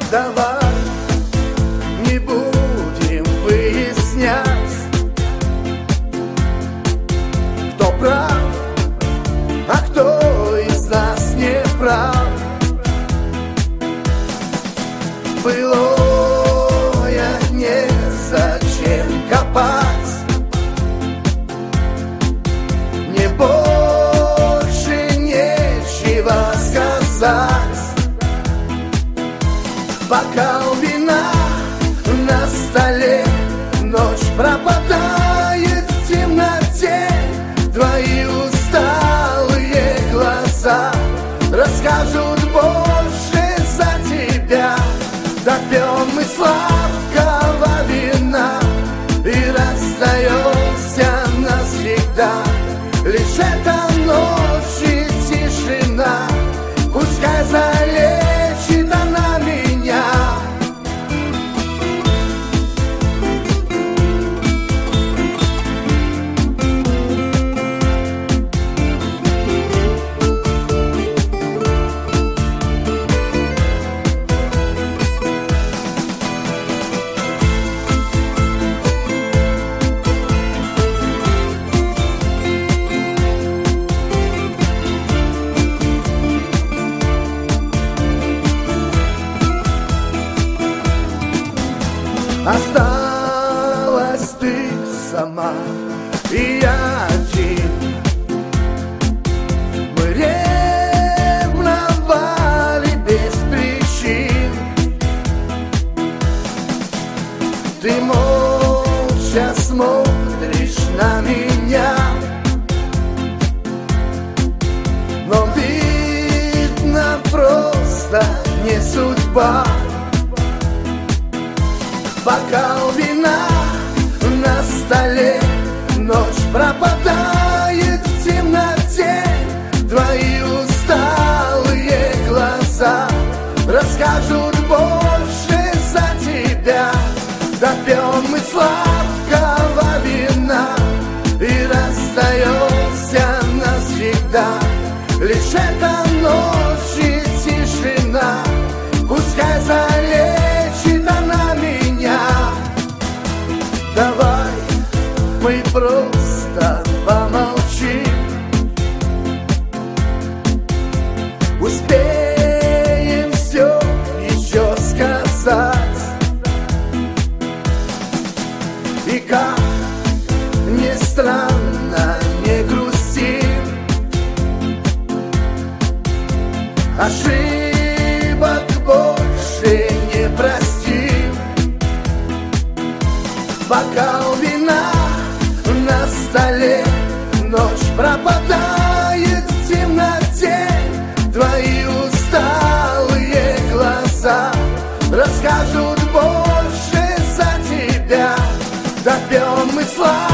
Давай не будем выяснять, кто прав, а кто из нас не прав. Былое незачем копать, мне больше нечего сказать. Бокал вина на столе, ночь пропадает в темноте. Твои усталые глаза расскажут больше за тебя. Допьем мы сладкого вина и расстаемся навсегда. Лишь эта ночь и тишина, пускай залечит она меня. Осталась ты сама и я один. Мы ревновали без причин. Ты молча смотришь на меня, но видно просто не судьба. Бокал вина на столе, ночь пропадает в темноте. Твои усталые глаза расскажут больше за тебя. Допьем мы сладкого вина и расстаемся навсегда. Лишь эта ночь и тишина, пускай залечит она меня. Давай мы просто помолчим, успеем все еще сказать. И как ни странно, не грустим, ошибок больше не простим. Бокал вина на столе, ночь пропадает в темноте. Твои усталые глаза расскажут больше за тебя. Допьем мы сладкого